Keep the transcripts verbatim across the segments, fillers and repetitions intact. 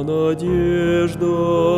надежда,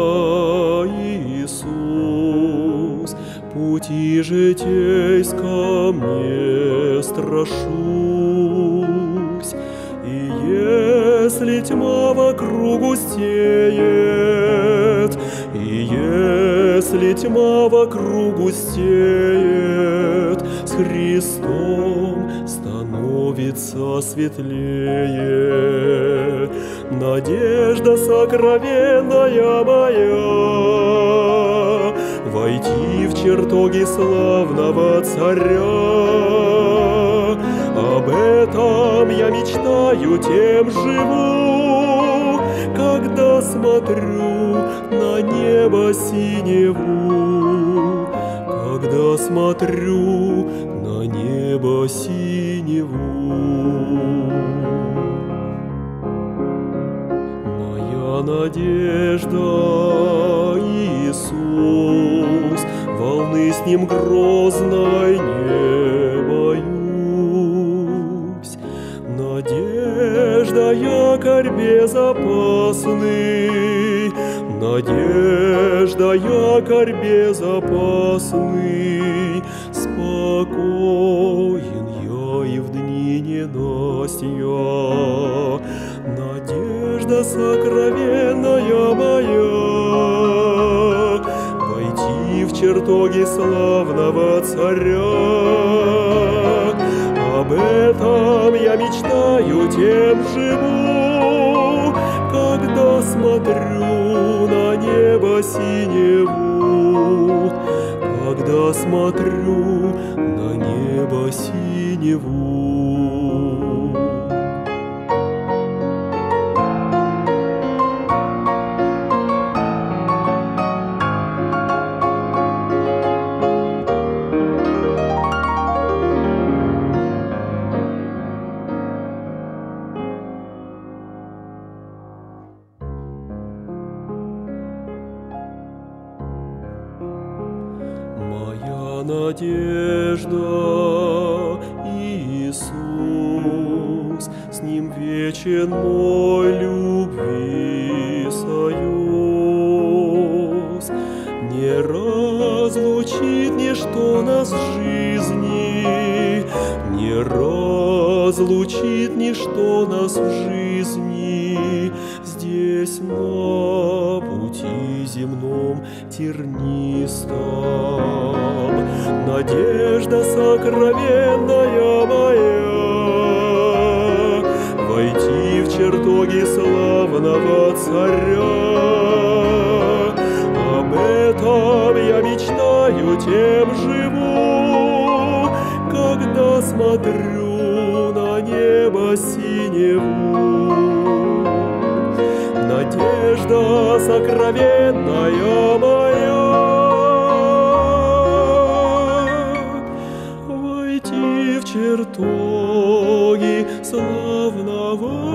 Иисус, пути житейском не страшусь. И если тьма вокруг густеет, и если тьма вокруг густеет, с Христом становится светлее. Надежда сокровенная моя, войти в чертоги славного Царя. Об этом я мечтаю, тем живу, когда смотрю на небо синеву, когда смотрю на небо синеву. Моя надежда, Иисус, волны с ним грозной не боюсь. Надежда, якорь безопасный, надежда, якорь безопасный. Спокоен я и в дни ненастья. Надежда сокровенная моя, войти в чертоги славного Царя. Об этом я мечтаю, тем живу, когда смотрю на небо синеву, когда смотрю на небо синеву. Моя надежда, Иисус, с ним вечен мой любви союз. Не разлучит ничто нас в жизни, не разлучит ничто нас в жизни. Здесь на пути земном тернистом надежда сокровенная моя, войти в чертоги славного Царя. Об этом я мечтаю, тем живу, когда смотрю на небо синеву. Надежда сокровенная моя, войти в чертоги славного